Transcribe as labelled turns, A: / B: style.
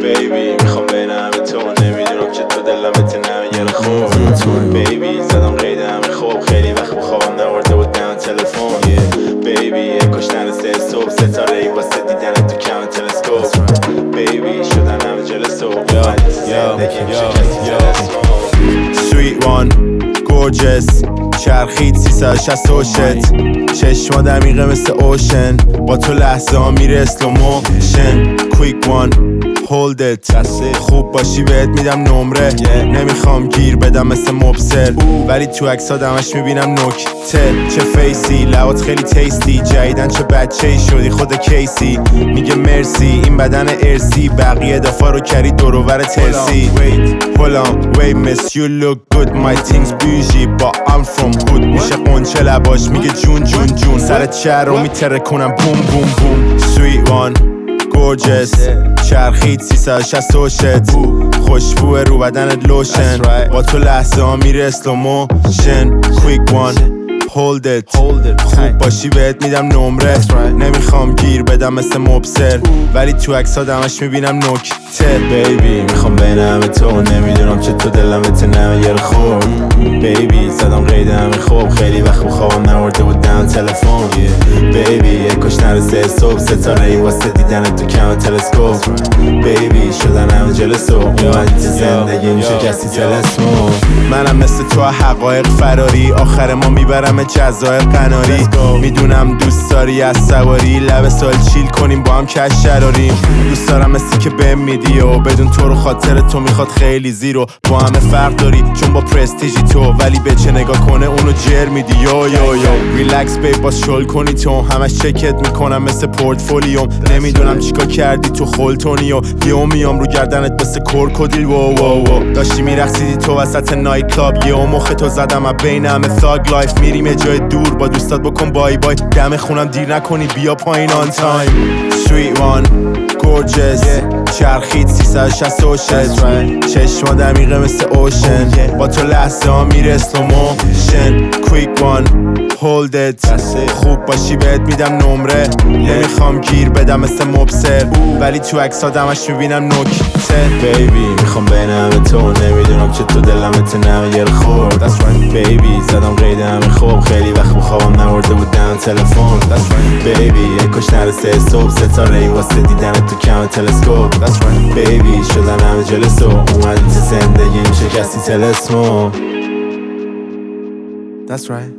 A: بیبی میخوام بین همه تو نمیدونم که تو دلمت نمیگره خورد بیبی زدم قید همه خوب خیلی وقت بخوابم نورده بود دم تلفن بیبی کاش نرسه صبح ستاره ای واسه دیدن تو کم تلسکوپ بیبی شدن همه جلسو زندگی میشه کسی تلسکوپ Sweet one, gorgeous چرخید 360 چشما دمیقه مثل اوشن با تو لحظه ها میره اسلو موشن Quick one, hold it خوب باشی بهت میدم نمره نمیخوام گیر بدم مثل مبصر ولی تو عکس ها دمش میبینم نکته چه فیسی لبات خیلی تیستی جدیدن چه بچه ای شدی خود کیسی میگه مرسی این بدن ارسی بقیه دفعه رو کردی دوروبر ترسی Hold on, wait miss you look good my things bougie but I'm from hood میشه قنچه لباش میگه جون جون جون سرت شهر رو میتره کنم بوم بوم بوم Sweet one gorgeous چرخید 360 خوشبوه رو بدنت لوشن با تو لحظه ها میره اسلو موشن Quick one hold it خوب باشی بهت میدم نمره نمیخوام گیر بدم مثل مبصر ولی تو عکس ها دمش میبینم نکته بیبی میخوام بین همه تو نمیدونم چه تو دلمت نمیگره خورد بیبی زدم قید همه خوب خیلی وقت بخوابم نورده بود دم تلفن بیبی کاش نرسه صبح ستاره ای واسه دیدن تو کم تلسکوپ بیبی شدن همه جلسو اومدی تو زندگی میشه کسی تلسمو منم مثل تو حقایق فراری آخر ما میبرم جزایر قناری میدونم دوست داری از سواری لب سال چیل کنیم با هم کش شراریم دوست دارم مثلی که بهم میدی و بدون تو رو خاطر تو میخواد خیلی زیرو با همه فرق داری چون با پرستیجی تو ولی به چه نگاه کنه اونو جر میدی یو ریلکس بی باز شل کنی تو همش چکت میکنم مثل پورتفولیوم نمیدونم چیکار کردی تو خلطونی و یهو میام رو گردنت مثل کرکودیل و داشتی میرقصیدی تو وسط نایت کلاب یهو مخ تو زدم از بین همه ثاگ لایف میریم جای دور با دوستات بکن بای بای دم خونم دیر نکنی بیا پایین آن تایم Sweet one gorgeous چرخید 360 چشما دمیقه مثل اوشن با تو لحظه ها میره اسلو موشن Quick one hold it خوب باشی بهت میدم نمره نمیخوام گیر بدم مثل مبصر ولی تو عکس ها دمش میبینم نکته بیبی میخوام بین همه تو نمیدونم چه تو دلمت نمیگره خورد بیبی زدم قید همه خوب خیلی وقت بخوابم نورده بود دم تلفن بیبی کاش نرسه صبح ستاره ای واسه دیدن تو کم تلسکوپ بیبی شدن همه جلسو اومدی تو زندگی میشه کسی تلسمو That's right